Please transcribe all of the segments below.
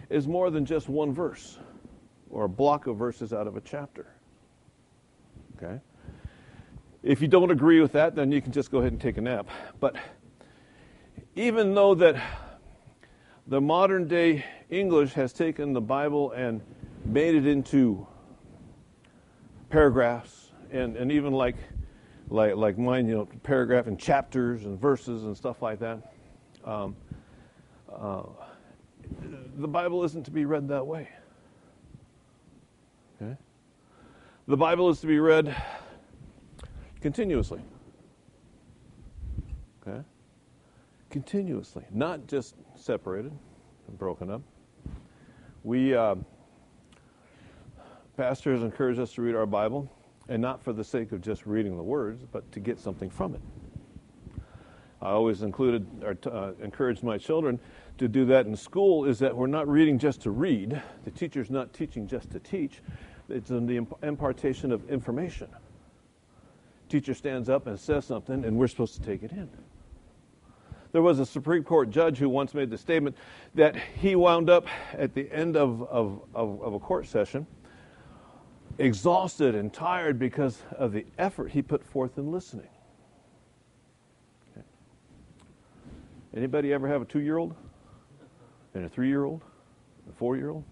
is more than just one verse or a block of verses out of a chapter. Okay? If you don't agree with that, then you can just go ahead and take a nap. But even though that the modern day English has taken the Bible and made it into paragraphs and even like mine, paragraph and chapters and verses and stuff like that, the Bible isn't to be read that way. Okay? The Bible is to be read continuously. Okay? Continuously, not just separated and broken up. We pastors encourage us to read our Bible, and not for the sake of just reading the words, but to get something from it. I always encouraged my children to do that in school, is that we're not reading just to read. The teacher's not teaching just to teach. It's the impartation of information. Teacher stands up and says something, and we're supposed to take it in. There was a Supreme Court judge who once made the statement that he wound up at the end of a court session exhausted and tired because of the effort he put forth in listening. Okay. Anybody ever have a 2-year-old? And a 3-year-old? A 4-year-old?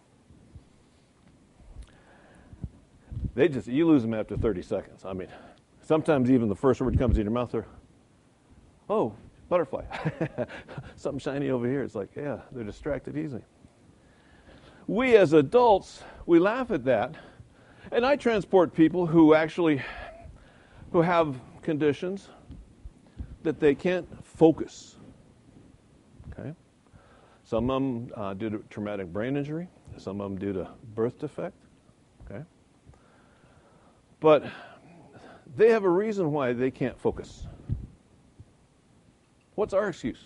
You lose them after 30 seconds. I mean, sometimes even the first word comes in your mouth, oh, butterfly. Something shiny over here. It's like, yeah, they're distracted easily. We as adults, we laugh at that. And I transport people who have conditions that they can't focus. Okay? Some of them due to traumatic brain injury. Some of them due to birth defect. Okay? But they have a reason why they can't focus. What's our excuse?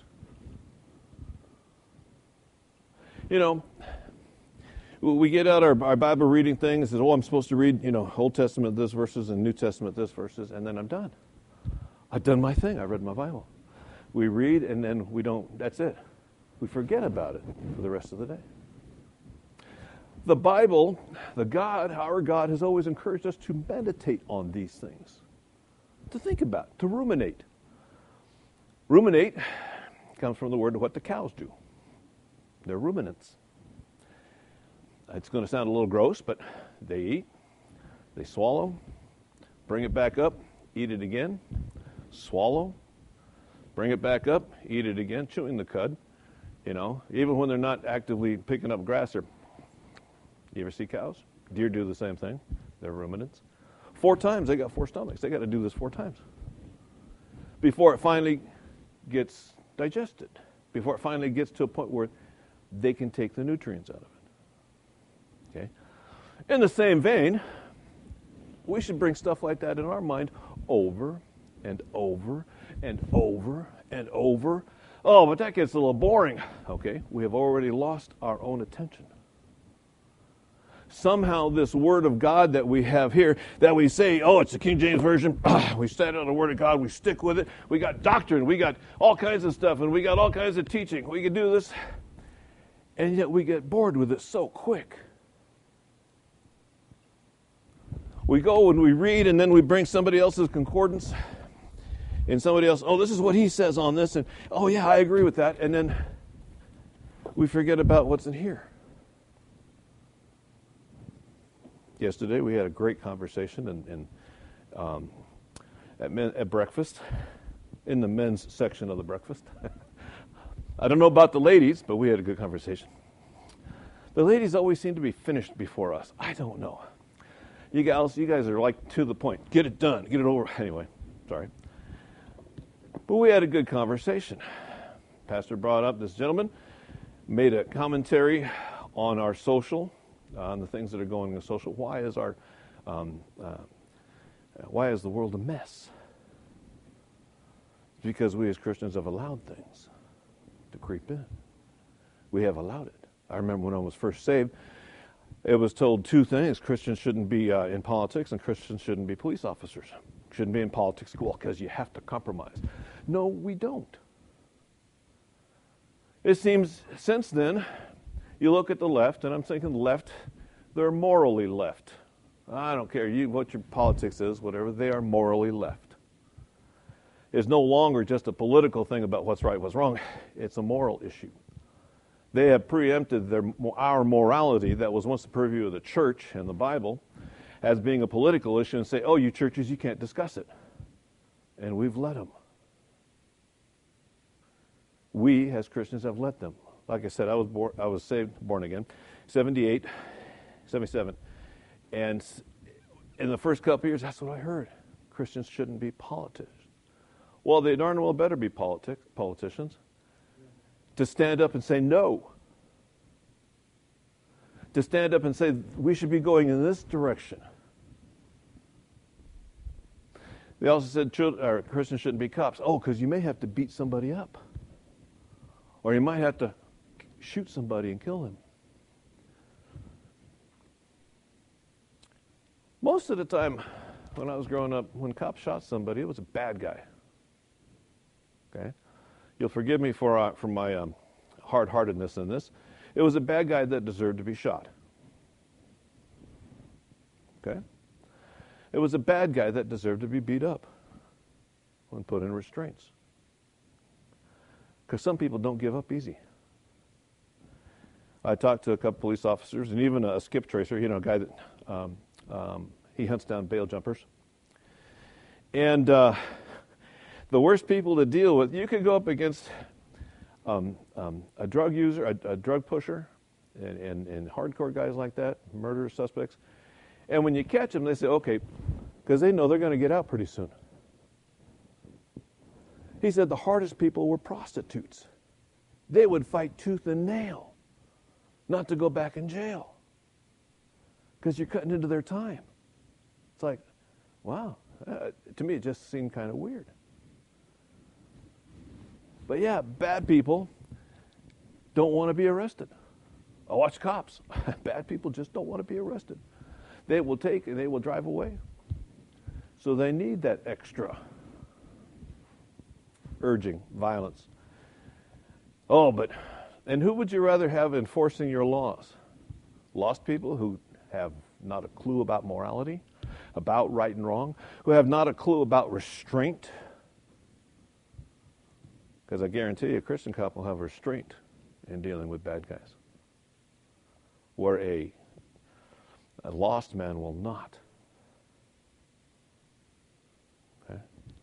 We get out our Bible reading thing and says, I'm supposed to read, Old Testament this verses and New Testament this verses, and then I'm done. I've done my thing. I read my Bible. We read, and then that's it. We forget about it for the rest of the day. The Bible, our God, has always encouraged us to meditate on these things, to think about, to ruminate. Ruminate comes from the word what the cows do. They're ruminants. It's going to sound a little gross, but they eat, they swallow, bring it back up, eat it again, swallow, bring it back up, eat it again, chewing the cud. Even when they're not actively picking up grass, you ever see cows? Deer do the same thing. They're ruminants. 4 times, they got 4 stomachs. They got to do this 4 times before it finally gets digested, before it finally gets to a point where they can take the nutrients out of it. Okay. In the same vein, we should bring stuff like that in our mind over and over and over and over. Oh, but that gets a little boring. Okay, we have already lost our own attention. Somehow this Word of God that we have here, that we say, it's the King James Version, we stand on the Word of God, we stick with it, we got doctrine, we got all kinds of stuff, and we got all kinds of teaching, we can do this, and yet we get bored with it so quick. We go and we read, and then we bring somebody else's concordance, and somebody else, this is what he says on this, and yeah, I agree with that, and then we forget about what's in here. Yesterday we had a great conversation at breakfast, in the men's section of the breakfast. I don't know about the ladies, but we had a good conversation. The ladies always seem to be finished before us. I don't know. You guys are like to the point. Get it done. Get it over. Anyway, sorry. But we had a good conversation. Pastor brought up this gentleman, made a commentary on our social, on the things that are going in social. Why is the world a mess? It's because we as Christians have allowed things to creep in. We have allowed it. I remember when I was first saved, it was told 2 things. Christians shouldn't be in politics, and Christians shouldn't be police officers. Shouldn't be in politics school because you have to compromise. No, we don't. It seems since then, You look at the left, and I'm thinking the left, they're morally left. I don't care what your politics is, whatever, they are morally left. It's no longer just a political thing about what's right, what's wrong. It's a moral issue. They have preempted our morality that was once the purview of the church and the Bible as being a political issue and say, oh, you churches, you can't discuss it. And we've let them. We, as Christians, have let them. Like I said, I was born again, 77. And in the first couple of years, that's what I heard. Christians shouldn't be politicians. Well, they darn well better be politicians. To stand up and say no. To stand up and say we should be going in this direction. They also said Christians shouldn't be cops. Oh, because you may have to beat somebody up. Or you might have to shoot somebody and kill them. Most of the time, when I was growing up, when cops shot somebody, it was a bad guy. Okay? You'll forgive me for my hard-heartedness in this. It was a bad guy that deserved to be shot. Okay? It was a bad guy that deserved to be beat up when put in restraints. Because some people don't give up easy. I talked to a couple police officers and even a skip tracer, a guy that he hunts down bail jumpers. And the worst people to deal with, you could go up against a drug user, a drug pusher, and hardcore guys like that, murder suspects. And when you catch them, they say, okay, because they know they're going to get out pretty soon. He said the hardest people were prostitutes. They would fight tooth and nail not to go back in jail because you're cutting into their time. It's like, wow. To me, it just seemed kind of weird. But yeah, bad people don't want to be arrested. I watch cops. Bad people just don't want to be arrested. They will take and they will drive away. So they need that extra urging violence. And who would you rather have enforcing your laws? Lost people who have not a clue about morality, about right and wrong, who have not a clue about restraint? Because I guarantee you a Christian cop will have restraint in dealing with bad guys, where a lost man will not. Okay?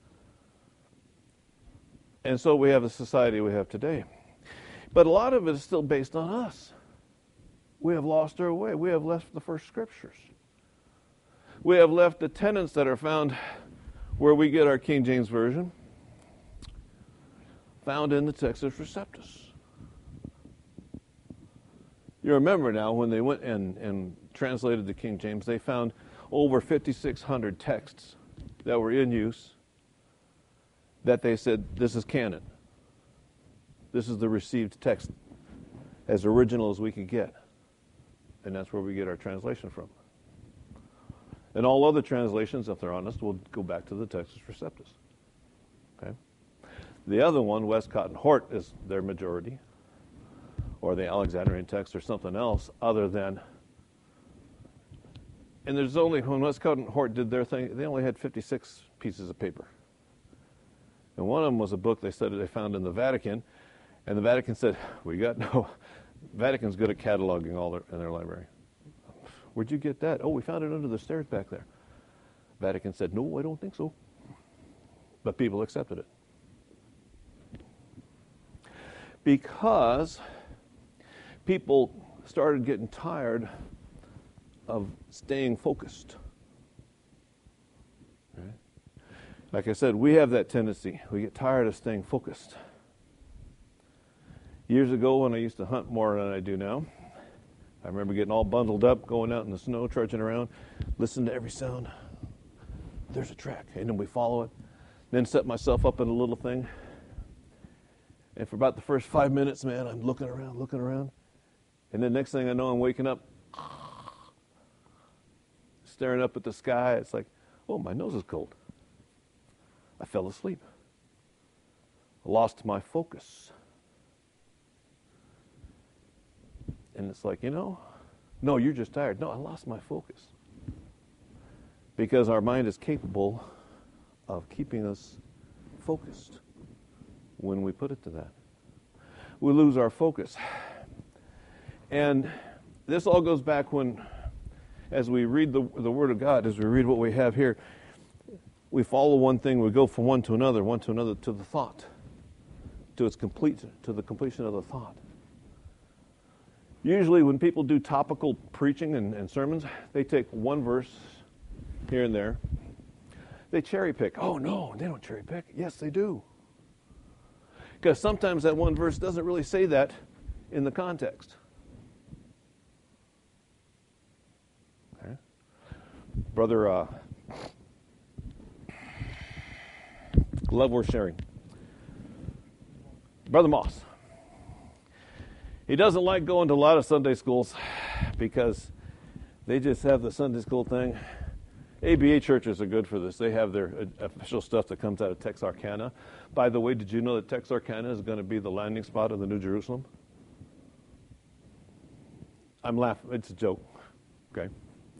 And so we have the society we have today. But a lot of it is still based on us. We have lost our way. We have left the first scriptures. We have left the tenets that are found where we get our King James Version, found in the Textus Receptus. You remember now when they went and translated the King James, they found over 5,600 texts that were in use that they said, this is canon. This is the received text, as original as we could get. And that's where we get our translation from. And all other translations, if they're honest, will go back to the Textus Receptus. Okay? The other one, Westcott and Hort, is their majority, or the Alexandrian text or something else other than. And there's only, when Westcott and Hort did their thing, they only had 56 pieces of paper. And one of them was a book they said they found in the Vatican, and the Vatican said, Vatican's good at cataloging all in their library. Where'd you get that? Oh, we found it under the stairs back there. Vatican said, no, I don't think so. But people accepted it. Because people started getting tired of staying focused. Right? Like I said, we have that tendency. We get tired of staying focused. Years ago when I used to hunt more than I do now, I remember getting all bundled up, going out in the snow, trudging around, listening to every sound. There's a track, and then we follow it. Then set myself up in a little thing. And for about the first 5 minutes, man, I'm looking around. And then next thing I know, I'm waking up, staring up at the sky. It's like, oh, my nose is cold. I fell asleep. I lost my focus. And it's like, no, you're just tired. No, I lost my focus. Because our mind is capable of keeping us focused when we put it to that. We lose our focus. And this all goes back when, as we read the Word of God, as we read what we have here, we follow one thing, we go from one to another, to the thought, to the completion of the thought. Usually when people do topical preaching and sermons, they take one verse here and there. They cherry pick. Oh, no, they don't cherry pick. Yes, they do. Because sometimes that one verse doesn't really say that in the context. Okay. Brother, love worth sharing. Brother Moss. He doesn't like going to a lot of Sunday schools because they just have the Sunday school thing. ABA churches are good for this. They have their official stuff that comes out of Texarkana. By the way, did you know that Texarkana is going to be the landing spot of the New Jerusalem? I'm laughing. It's a joke. Okay.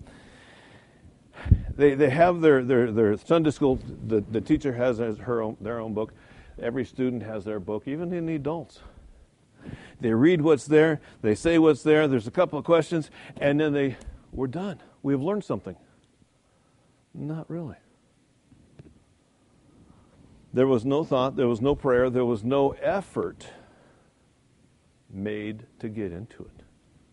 They have their Sunday school. The teacher has their own book. Every student has their book, even in the adults. They read what's there. They say what's there. There's a couple of questions, and then we're done. We've learned something. Not really. There was no thought, there was no prayer, there was no effort made to get into it.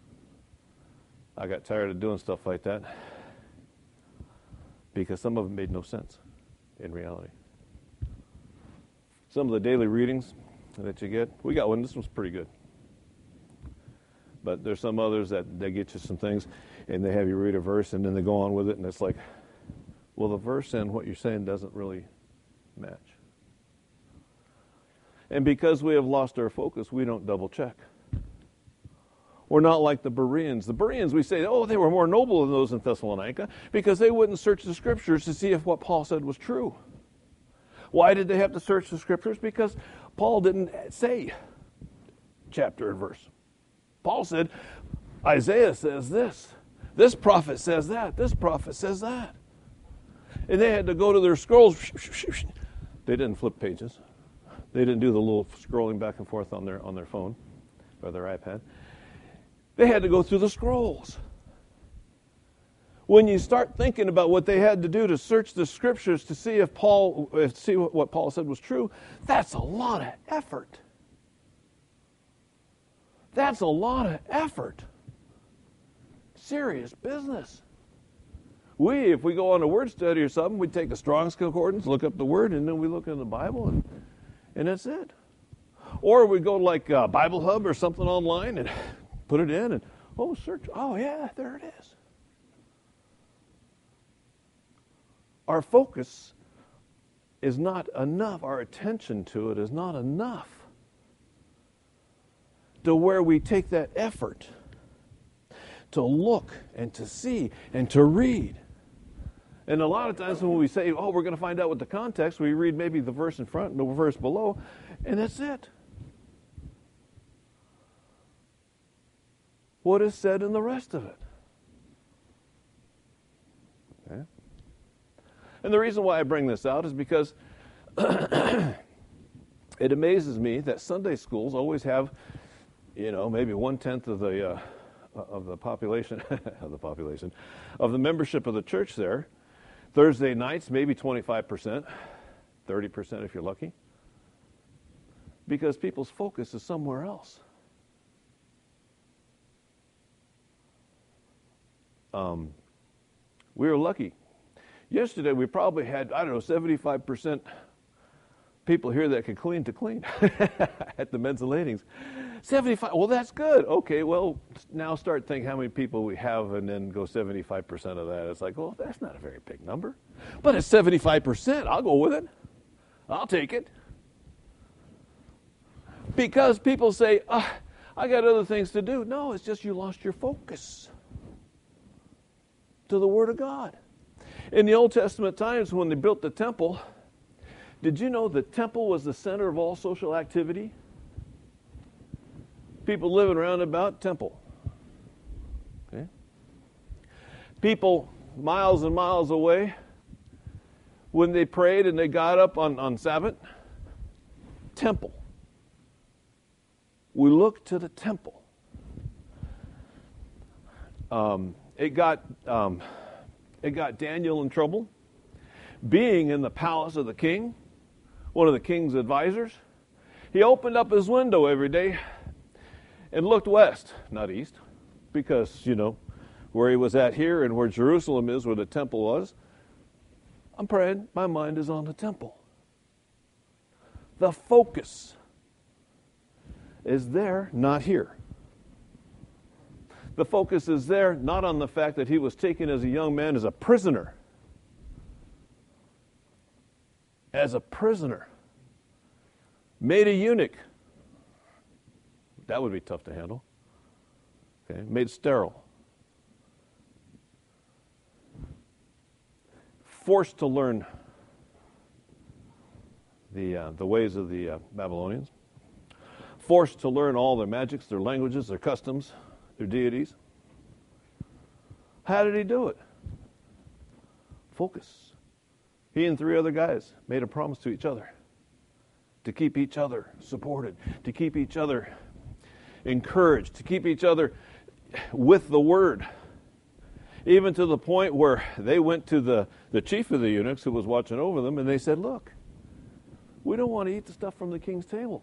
I got tired of doing stuff like that because some of it made no sense in reality. Some of the daily readings that you get, we got one, this one's pretty good. But there's some others that they get you some things and they have you read a verse and then they go on with it and it's like, well, the verse and what you're saying doesn't really match. And because we have lost our focus, we don't double check. We're not like the Bereans. The Bereans, we say, oh, they were more noble than those in Thessalonica because they wouldn't search the Scriptures to see if what Paul said was true. Why did they have to search the Scriptures? Because Paul didn't say chapter and verse. Paul said, Isaiah says this. This prophet says that. This prophet says that. And they had to go to their scrolls. They didn't flip pages. They didn't do the little scrolling back and forth on their phone or their iPad. They had to go through the scrolls. When you start thinking about what they had to do to search the Scriptures to see if what Paul said was true, that's a lot of effort. That's a lot of effort. Serious business. If we go on a word study or something, we take a Strong's Concordance, look up the word, and then we look in the Bible, and that's it. Or we go like Bible Hub or something online and put it in, and search. Oh, yeah, there it is. Our focus is not enough. Our attention to it is not enough to where we take that effort to look and to see and to read. And a lot of times when we say, we're going to find out what the context, we read maybe the verse in front and the verse below, and that's it. What is said in the rest of it? Okay. And the reason why I bring this out is because it amazes me that Sunday schools always have, maybe 1/10 of the population of the membership of the church there. Thursday nights, maybe 25%, 30% if you're lucky, because people's focus is somewhere else. We were lucky. Yesterday we probably had, 75% people here that could clean at the men's and ladies. 75, well, that's good. Okay, well, now start thinking how many people we have and then go 75% of that. It's like, well, that's not a very big number. But it's 75%. I'll go with it. I'll take it. Because people say, I got other things to do. No, it's just you lost your focus to the Word of God. In the Old Testament times when they built the temple, did you know the temple was the center of all social activity? People living around about temple. Okay? People miles and miles away, when they prayed and they got up on Sabbath, temple. We look to the temple. It got Daniel in trouble. Being in the palace of the king, one of the king's advisors, he opened up his window every day and looked west, not east, because, where he was at here and where Jerusalem is, where the temple was, I'm praying, my mind is on the temple. The focus is there, not here. The focus is there, not on the fact that he was taken as a young man as a prisoner. As a prisoner. Made a eunuch. That would be tough to handle. Okay, made sterile. Forced to learn the ways of the Babylonians. Forced to learn all their magics, their languages, their customs, their deities. How did he do it? Focus. He and 3 other guys made a promise to each other to keep each other supported, to keep each other encouraged, to keep each other with the word. Even to the point where they went to the chief of the eunuchs who was watching over them, and they said, look, we don't want to eat the stuff from the king's table.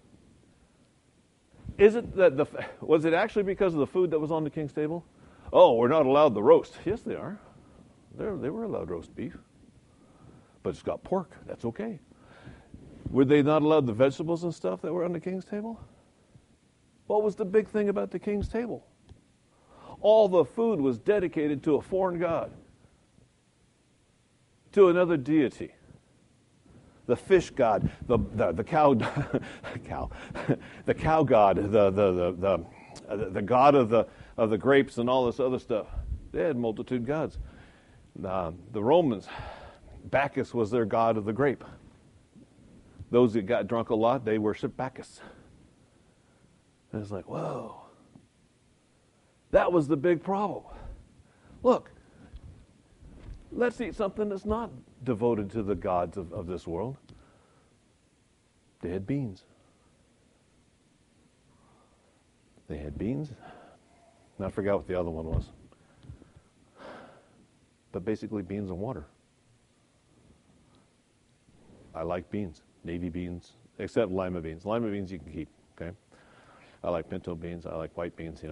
Is it that was it actually because of the food that was on the king's table? Oh, we're not allowed the roast. Yes, they are. They were allowed roast beef. But it's got pork. That's okay. Were they not allowed the vegetables and stuff that were on the king's table? What was the big thing about the king's table? All the food was dedicated to a foreign god, to another deity. The fish god, the cow, the cow god, the god of the grapes and all this other stuff. They had multitude gods. The Romans, Bacchus was their god of the grape. Those that got drunk a lot, they worshiped Bacchus. And it's like, whoa. That was the big problem. Look, let's eat something that's not devoted to the gods of this world. They had beans. They had beans. And I forgot what the other one was. But basically beans and water. I like beans. Navy beans, except lima beans. Lima beans you can keep, okay? I like pinto beans. I like white beans,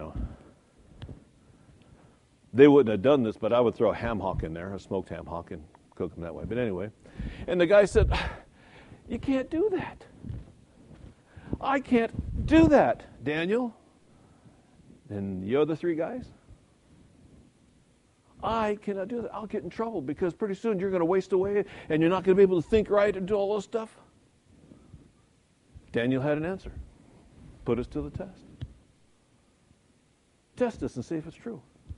They wouldn't have done this, but I would throw a ham hock in there, a smoked ham hock, and cook them that way. But anyway, and the guy said, you can't do that. I can't do that, Daniel. And the other 3 guys? I cannot do that. I'll get in trouble because pretty soon you're going to waste away and you're not going to be able to think right and do all this stuff. Daniel had an answer. Put us to the test. Test us and see if it's true.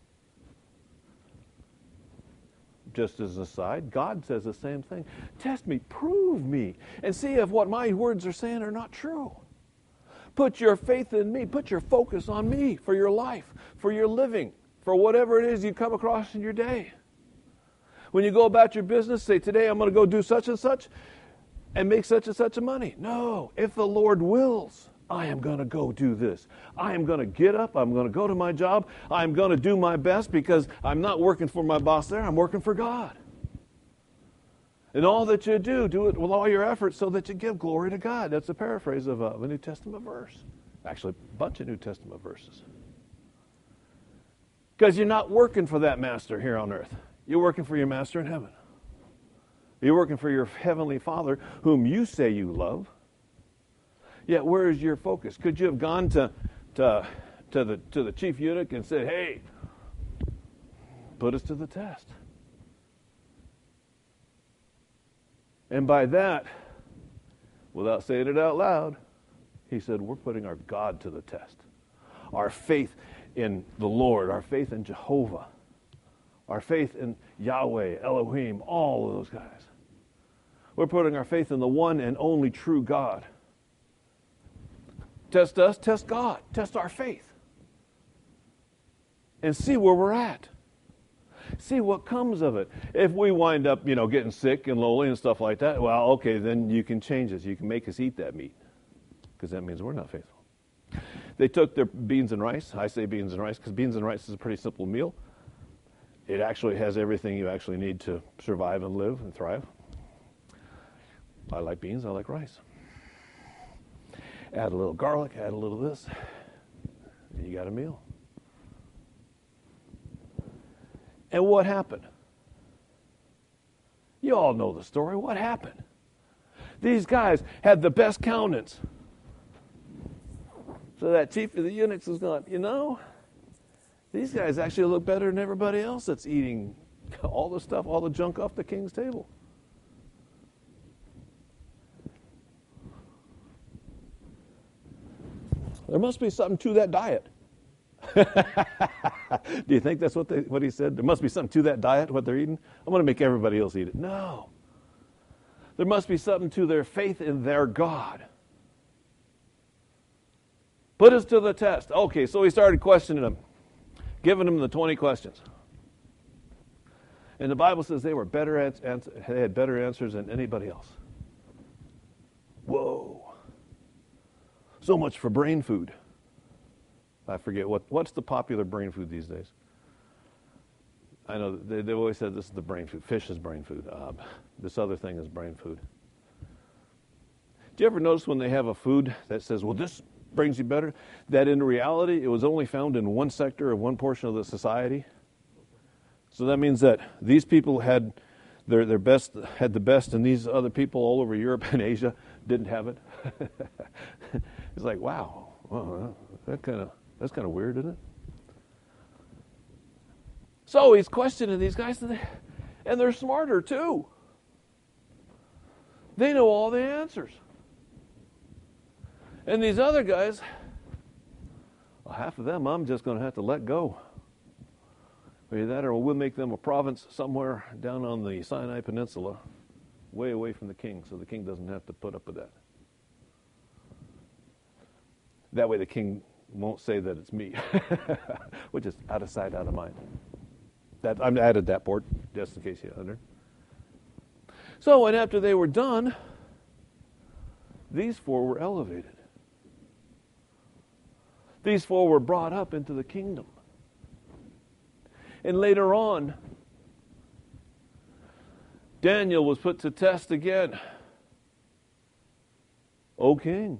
Just as an aside, God says the same thing. Test me, prove me, and see if what my words are saying are not true. Put your faith in me. Put your focus on me for your life, for your living, for whatever it is you come across in your day. When you go about your business, say, today I'm going to go do such and make such and such a money. No, if the Lord wills, I am going to go do this. I am going to get up. I'm going to go to my job. I'm going to do my best because I'm not working for my boss there. I'm working for God. And all that you do it with all your efforts so that you give glory to God. That's a paraphrase of a New Testament verse. Actually, a bunch of New Testament verses. Because you're not working for that master here on earth. You're working for your master in heaven. You're working for your heavenly Father, whom you say you love. Yet where is your focus? Could you have gone to the chief eunuch and said, hey, put us to the test? And by that, without saying it out loud, he said, we're putting our God to the test. Our faith in the Lord, our faith in Jehovah, our faith in Yahweh, Elohim, all of those guys. We're putting our faith in the one and only true God. Test us, test God, test our faith. and see where we're at. See what comes of it. If we wind up, getting sick and lonely and stuff like that, well, okay, then you can change us. You can make us eat that meat, because that means we're not faithful. They took their beans and rice. I say beans and rice because beans and rice is a pretty simple meal. It actually has everything you actually need to survive and live and thrive. I like beans. I like rice. Add a little garlic, add a little this, and you got a meal. And what happened? You all know the story. What happened? These guys had the best countenance. So that chief of the eunuchs was going, these guys actually look better than everybody else that's eating all the stuff, all the junk off the king's table. There must be something to that diet. Do you think that's what he said? There must be something to that diet, what they're eating? I'm going to make everybody else eat it. No. There must be something to their faith in their God. Put us to the test. Okay, so he started questioning them, giving them the 20 questions. And the Bible says they had better answers than anybody else. Whoa. So much for brain food. I forget what's the popular brain food these days. I know they've always said this is the brain food. Fish is brain food. This other thing is brain food. Do you ever notice when they have a food that says, well, this brings you better, that in reality it was only found in one sector or one portion of the society? So that means that these people had the best, and these other people all over Europe and Asia didn't have it. It's like, wow, well, that's kind of weird, isn't it? So he's questioning these guys, and they're smarter too. They know all the answers. And these other guys, well, half of them I'm just going to have to let go. Either that, or we'll make them a province somewhere down on the Sinai Peninsula, way away from the king, so the king doesn't have to put up with that. That way the king won't say that it's me, which is out of sight, out of mind. I added that part, just in case you wondered. So, and after they were done, these four were elevated. These four were brought up into the kingdom. And later on, Daniel was put to test again. O king,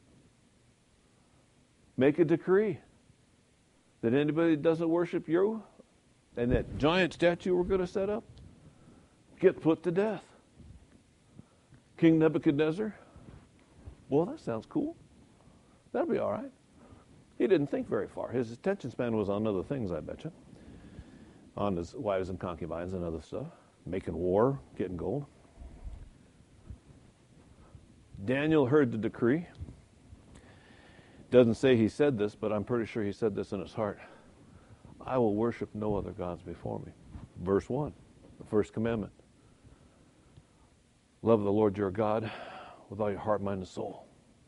make a decree that anybody that doesn't worship you and that giant statue we're going to set up, get put to death. King Nebuchadnezzar, well, that sounds cool. That'll be all right. He didn't think very far. His attention span was on other things, I bet you. On his wives and concubines and other stuff. Making war, getting gold. Daniel heard the decree. Doesn't say he said this, but I'm pretty sure he said this in his heart. I will worship no other gods before me. Verse 1, the first commandment. Love the Lord your God with all your heart, mind, and soul.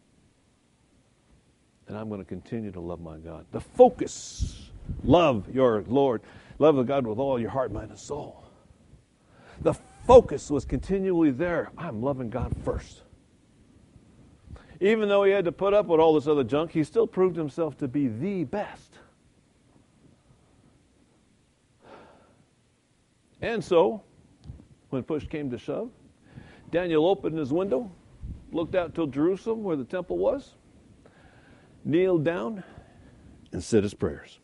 And I'm going to continue to love my God. The focus, love your Lord. Love the God with all your heart, mind, and soul. The focus was continually there. I'm loving God first. Even though he had to put up with all this other junk, he still proved himself to be the best. And so, when push came to shove, Daniel opened his window, looked out to Jerusalem where the temple was, kneeled down, and said his prayers.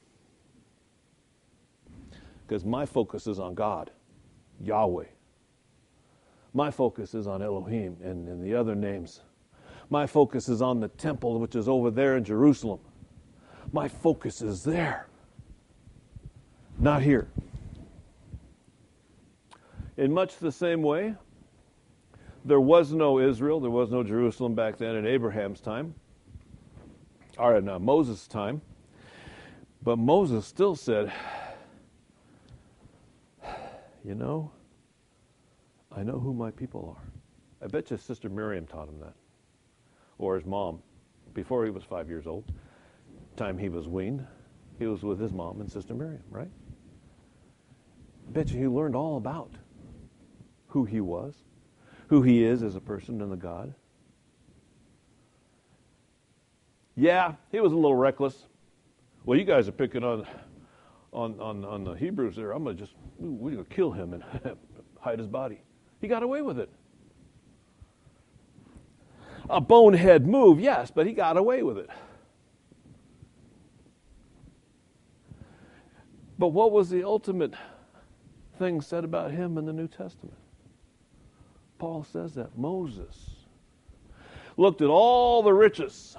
Because my focus is on God, Yahweh. My focus is on Elohim and the other names. My focus is on the temple, which is over there in Jerusalem. My focus is there, not here. In much the same way, there was no Israel, there was no Jerusalem back then in Abraham's time, or in Moses' time. But Moses still said, I know who my people are. I bet you Sister Miriam taught him that. Or his mom, before he was 5 years old, time he was weaned. He was with his mom and Sister Miriam, right? I bet you he learned all about who he was, who he is as a person and a God. Yeah, he was a little reckless. Well, you guys are picking on the Hebrews there. We're going to kill him and hide his body. He got away with it. A bonehead move, yes, but he got away with it. But what was the ultimate thing said about him in the New Testament? Paul says that Moses looked at all the riches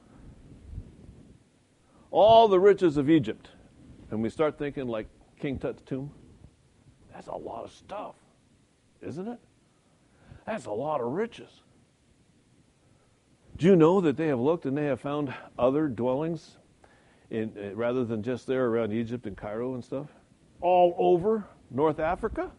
of Egypt, and we start thinking like King Tut's tomb. That's a lot of stuff, isn't it? That's a lot of riches. Do you know that they have looked and they have found other dwellings rather than just there around Egypt and Cairo and stuff? All over North Africa?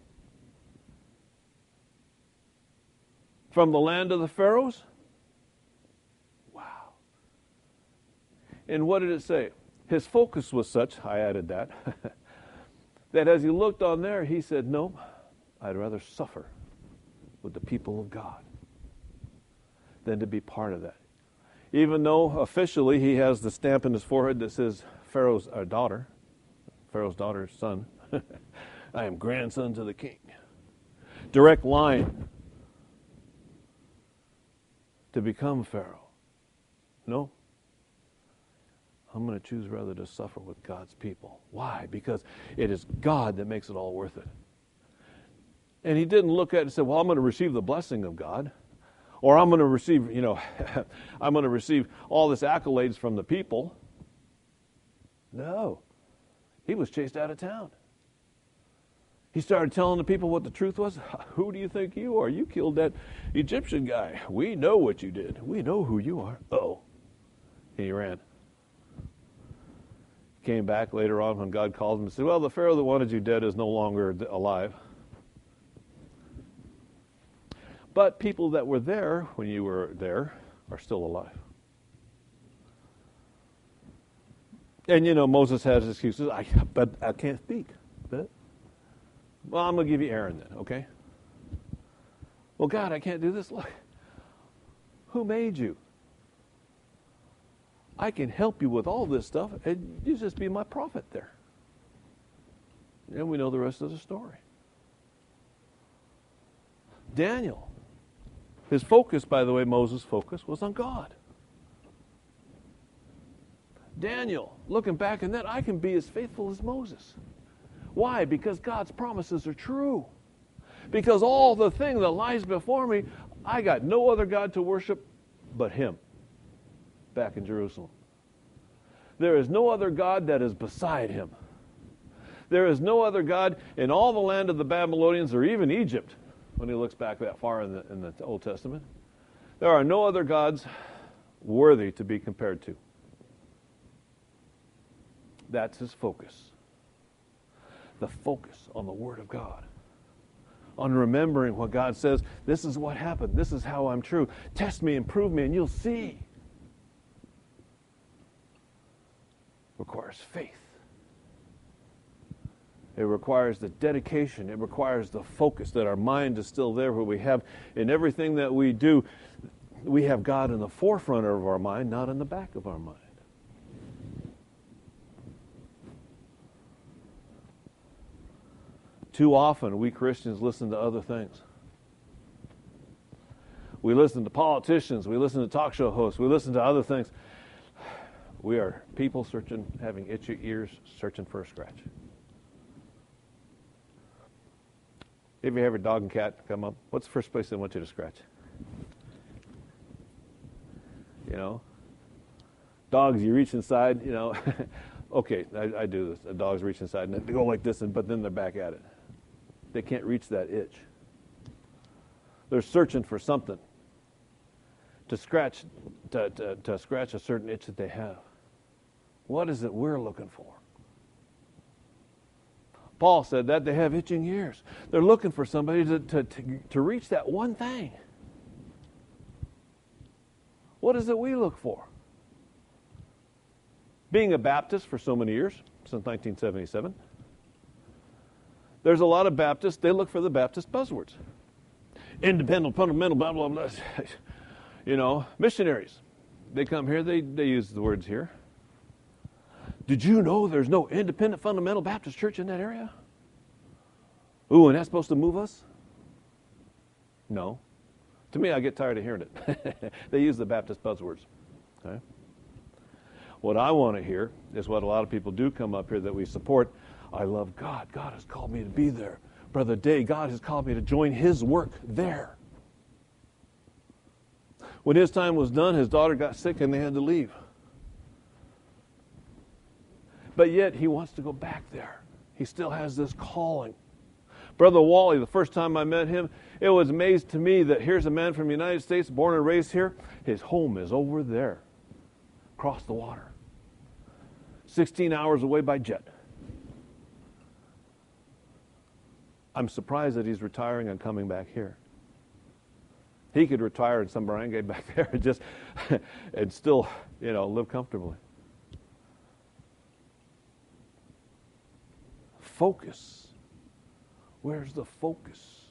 From the land of the Pharaohs? Wow. And what did it say? His focus was such, I added that, that as he looked on there, he said, no, I'd rather suffer with the people of God than to be part of that. Even though officially he has the stamp in his forehead that says Pharaoh's daughter's son. I am grandson to the king. Direct line to become Pharaoh. No. I'm going to choose rather to suffer with God's people. Why? Because it is God that makes it all worth it. And he didn't look at it and say, well, I'm going to receive the blessing of God. Or I'm going to receive, I'm going to receive all this accolades from the people. No. He was chased out of town. He started telling the people what the truth was. Who do you think you are? You killed that Egyptian guy. We know what you did. We know who you are. Uh-oh. And he ran. Came back later on when God called him and said, well, the Pharaoh that wanted you dead is no longer alive. But people that were there when you were there are still alive. And Moses has excuses. But I can't speak. But, well, I'm going to give you Aaron then, okay? Well, God, I can't do this. Look, who made you? I can help you with all this stuff, and you just be my prophet there. And we know the rest of the story. Daniel. His focus, by the way, Moses' focus, was on God. Daniel, looking back on that, I can be as faithful as Moses. Why? Because God's promises are true. Because all the thing that lies before me, I got no other God to worship but him back in Jerusalem. There is no other God that is beside him. There is no other God in all the land of the Babylonians or even Egypt. When he looks back that far in the Old Testament, there are no other gods worthy to be compared to. That's his focus. The focus on the Word of God. On remembering what God says, this is what happened, this is how I'm true. Test me and prove me and you'll see. Requires faith. It requires the dedication. It requires the focus that our mind is still there where we have in everything that we do, we have God in the forefront of our mind, not in the back of our mind. Too often we Christians listen to other things. We listen to politicians. We listen to talk show hosts. We listen to other things. We are people having itchy ears, searching for a scratch. If you have a dog and cat come up, what's the first place they want you to scratch? Dogs, you reach inside, okay, I do this. The dogs reach inside and they go like this, but then they're back at it. They can't reach that itch. They're searching for something to scratch a certain itch that they have. What is it we're looking for? Paul said that they have itching ears. They're looking for somebody to reach that one thing. What is it we look for? Being a Baptist for so many years, since 1977, there's a lot of Baptists, they look for the Baptist buzzwords. Independent, fundamental, blah, blah, blah. You know, missionaries. They come here, they use the words here. Did you know there's no independent, fundamental Baptist church in that area? Ooh, and that's supposed to move us? No. To me, I get tired of hearing it. They use the Baptist buzzwords. Okay? What I want to hear is what a lot of people do come up here that we support. I love God. God has called me to be there. Brother Day, God has called me to join His work there. When his time was done, his daughter got sick and they had to leave. But yet he wants to go back there. He still has this calling. Brother Wally, the first time I met him, it was amazing to me that here's a man from the United States, born and raised here. His home is over there, across the water. 16 hours away by jet. I'm surprised that he's retiring and coming back here. He could retire in some barangay back there and just and still, live comfortably. Focus. Where's the focus?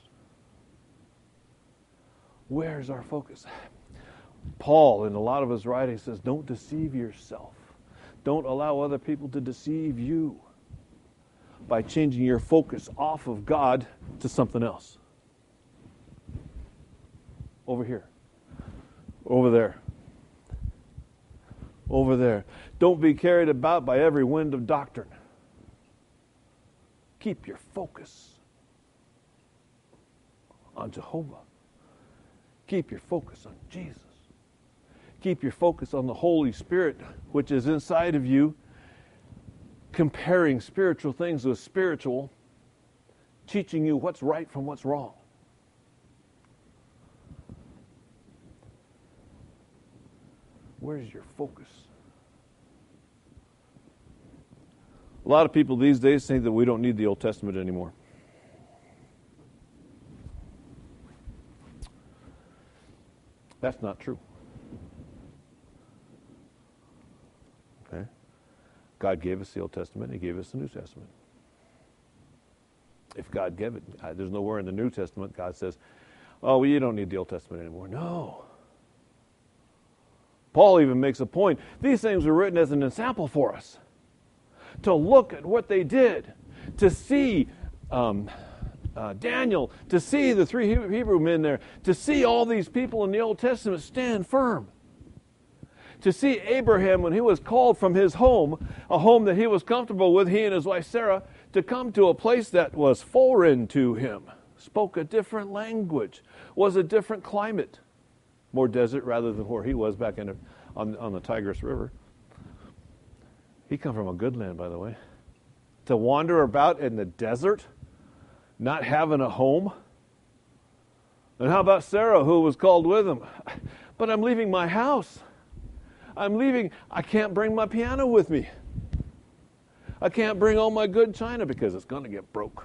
Where's our focus? Paul, in a lot of his writings, says, don't deceive yourself. Don't allow other people to deceive you by changing your focus off of God to something else. Over here. Over there. Over there. Don't be carried about by every wind of doctrine. Keep your focus on Jehovah. Keep your focus on Jesus. Keep your focus on the Holy Spirit, which is inside of you, comparing spiritual things with spiritual, teaching you what's right from what's wrong. Where's your focus? A lot of people these days think that we don't need the Old Testament anymore. That's not true. Okay? God gave us the Old Testament, He gave us the New Testament. If God gave it, there's nowhere in the New Testament God says, oh, well, you don't need the Old Testament anymore. No. Paul even makes a point. These things were written as an example for us. To look at what they did. To see Daniel. To see the three Hebrew men there. To see all these people in the Old Testament stand firm. To see Abraham when he was called from his home, a home that he was comfortable with, he and his wife Sarah, to come to a place that was foreign to him. Spoke a different language. Was a different climate. More desert rather than where he was back on the Tigris River. He come from a good land, by the way. To wander about in the desert, not having a home. And how about Sarah, who was called with him? But I'm leaving my house. I'm leaving. I can't bring my piano with me. I can't bring all my good china because it's going to get broke.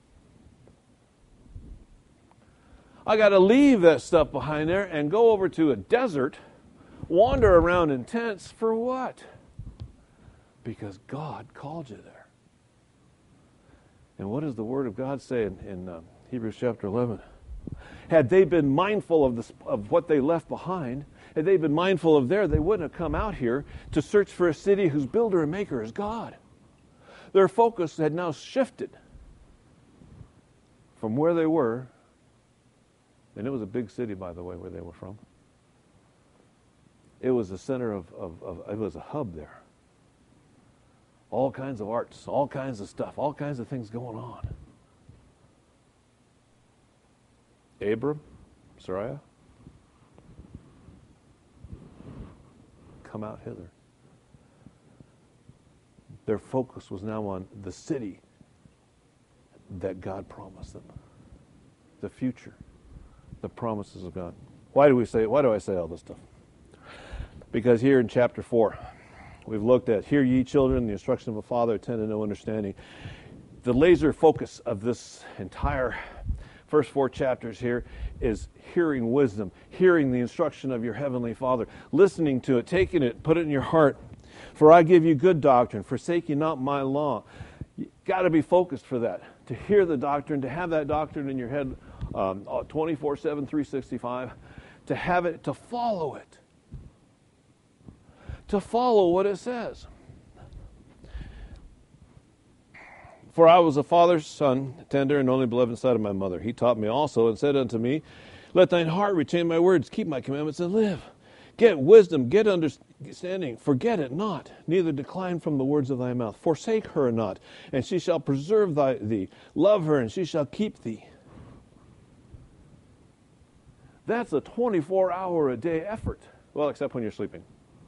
I got to leave that stuff behind there and go over to a desert, wander around in tents for what? Because God called you there. And what does the Word of God say in Hebrews chapter 11? Had they been mindful of what they left behind, had they been mindful of there, they wouldn't have come out here to search for a city whose builder and maker is God. Their focus had now shifted from where they were. And it was a big city, by the way, where they were from. It was the center of it was a hub there. All kinds of arts, all kinds of stuff, all kinds of things going on. Abram, Sarai, come out hither. Their focus was now on the city that God promised them. The future. The promises of God. Why do I say all this stuff? Because here in chapter 4, we've looked at, hear ye children, the instruction of a father, attend to no understanding. The laser focus of this entire first 4 chapters here is hearing wisdom, hearing the instruction of your heavenly Father, listening to it, taking it, put it in your heart, For I give you good doctrine, forsake ye not my law. You got to be focused for that, to hear the doctrine, to have that doctrine in your head 24/7, 365, to have it, to follow it, to follow what it says. For I was a father's son, tender and only beloved in sight of my mother. He taught me also and said unto me, let thine heart retain my words, keep my commandments and live. Get wisdom, get understanding, forget it not, neither decline from the words of thy mouth. Forsake her not, and she shall preserve thee. Love her, and she shall keep thee. That's a 24-hour-a-day effort. Well, except when you're sleeping.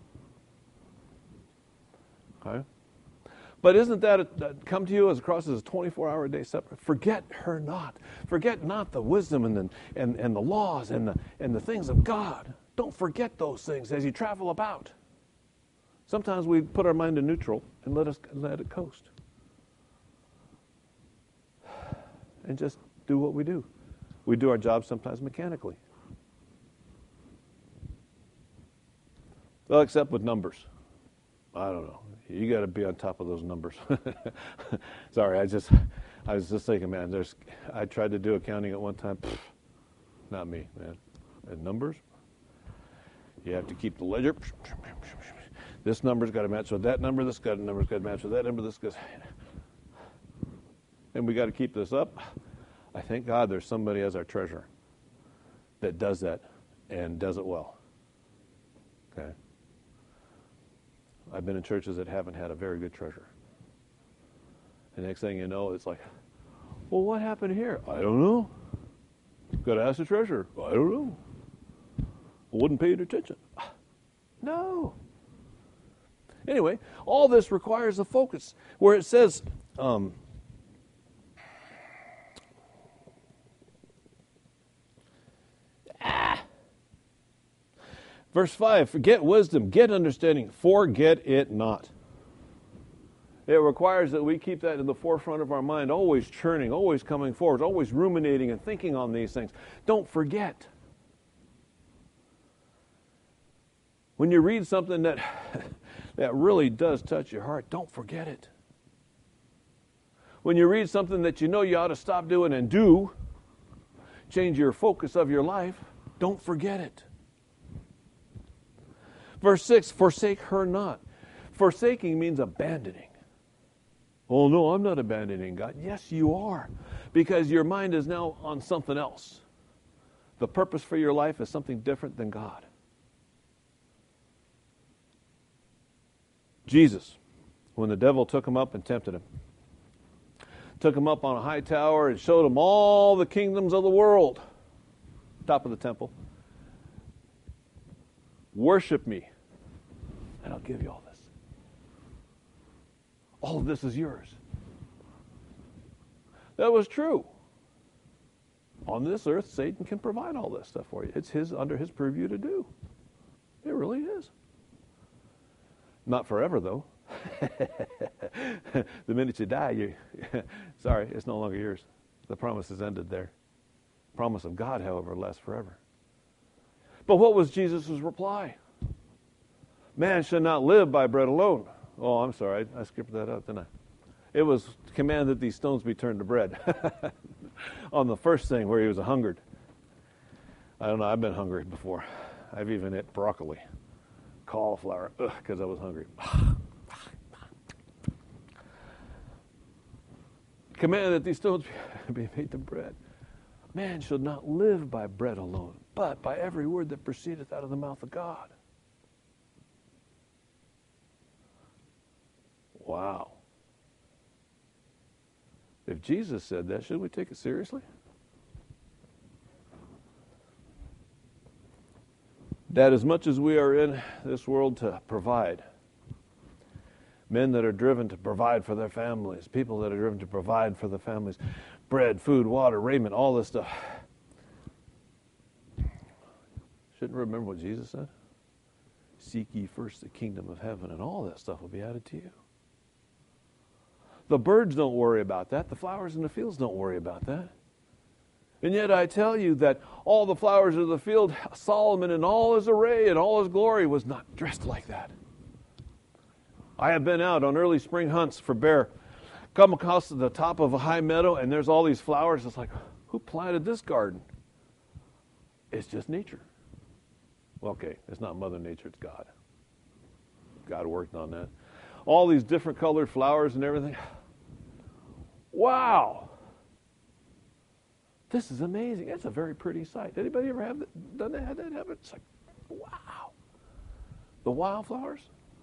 Okay? But isn't that come to you as across as a 24-hour-a-day separate? Forget her not. Forget not the wisdom and the laws and the things of God. Don't forget those things as you travel about. Sometimes we put our mind in neutral and let it coast. And just do what we do. We do our job sometimes mechanically. Well, except with numbers. I don't know. You got to be on top of those numbers. Sorry, I was just thinking, man. I tried to do accounting at one time. Not me, man. And numbers. You have to keep the ledger. This number's got to match with that number. This number's got to match with that number. And we got to keep this up. I thank God there's somebody as our treasurer that does that and does it well. Okay. I've been in churches that haven't had a very good treasurer. The next thing you know, it's like, well, what happened here? I don't know. Got to ask the treasurer. I don't know. Wouldn't pay attention. No. Anyway, all this requires a focus. Where it says, verse 5, get wisdom, get understanding, forget it not. It requires that we keep that in the forefront of our mind, always churning, always coming forward, always ruminating and thinking on these things. Don't forget. When you read something that really does touch your heart, don't forget it. When you read something that you know you ought to stop doing and do, change your focus of your life, don't forget it. Verse 6, forsake her not. Forsaking means abandoning. Oh, no, I'm not abandoning God. Yes, you are, because your mind is now on something else. The purpose for your life is something different than God. Jesus, when the devil took him up and tempted him, took him up on a high tower and showed him all the kingdoms of the world, top of the temple. Worship me, and I'll give you all this. All of this is yours. That was true. On this earth, Satan can provide all this stuff for you. It's under his purview to do. It really is. Not forever, though. The minute you die, sorry, it's no longer yours. The promise is ended there. The promise of God, however, lasts forever. But what was Jesus' reply? Man shall not live by bread alone. Oh, I'm sorry, I skipped that out, didn't I? It was command that these stones be turned to bread. On the first thing where he was hungered. I don't know, I've been hungry before. I've even ate broccoli, cauliflower, because I was hungry. Command that these stones be made to bread. Man shall not live by bread alone, but by every word that proceedeth out of the mouth of God. Wow. If Jesus said that, should we take it seriously? That as much as we are in this world to provide, men that are driven to provide for their families, people that are driven to provide for the families, bread, food, water, raiment, all this stuff. Shouldn't remember what Jesus said? Seek ye first the kingdom of heaven, and all that stuff will be added to you. The birds don't worry about that. The flowers in the fields don't worry about that. And yet I tell you that all the flowers of the field, Solomon in all his array and all his glory was not dressed like that. I have been out on early spring hunts for bear, come across the top of a high meadow, and there's all these flowers. It's like, who planted this garden? It's just nature. Well, okay, it's not Mother Nature, it's God. God worked on that. All these different colored flowers and everything. Wow. This is amazing. It's a very pretty sight. Anybody ever have done that? Had that happen? It's like, wow. The wildflowers.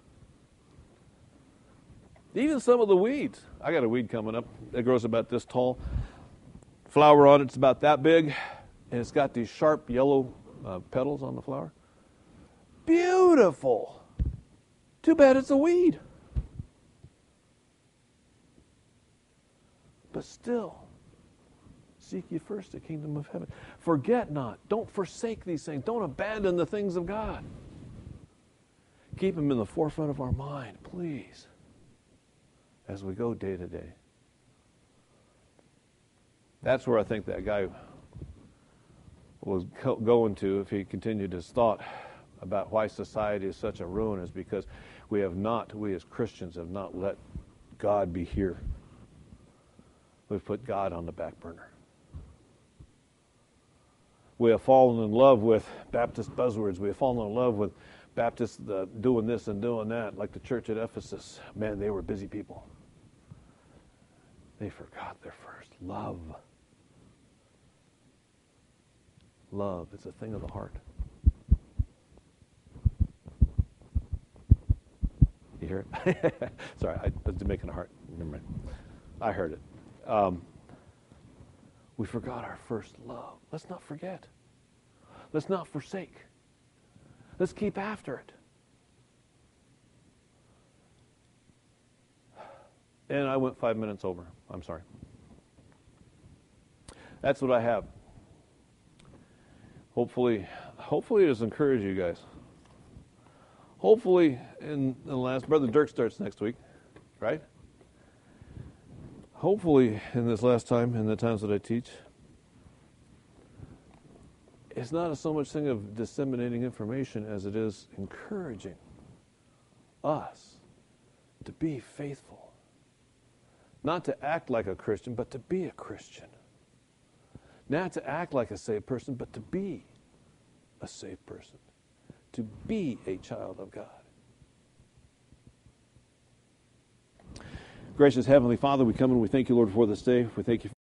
Even some of the weeds. I got a weed coming up. It grows about this tall. Flower on it's about that big, and it's got these sharp yellow petals on the flower. Beautiful. Too bad it's a weed. But still, seek ye first the kingdom of heaven. Forget not. Don't forsake these things. Don't abandon the things of God. Keep them in the forefront of our mind, please, as we go day to day. That's where I think that guy was going to if he continued his thought about why society is such a ruin, is because we as Christians have not let God be here. We've put God on the back burner. We have fallen in love with Baptist buzzwords. We have fallen in love with Baptists doing this and doing that, like the church at Ephesus. Man, they were busy people. They forgot their first love. Love is a thing of the heart. You hear it? Sorry, I was making a heart. Never mind. I heard it. We forgot our first love. Let's not forget. Let's not forsake. Let's keep after it. And I went 5 minutes over. I'm sorry. That's what I have. Hopefully it has encouraged you guys. Hopefully, in the last, Brother Dirk starts next week, right? Hopefully, in this last time, in the times that I teach, it's not so much thing of disseminating information as it is encouraging us to be faithful. Not to act like a Christian, but to be a Christian. Not to act like a saved person, but to be a saved person. To be a child of God. Gracious Heavenly Father, we come and we thank you, Lord, for this day. We thank you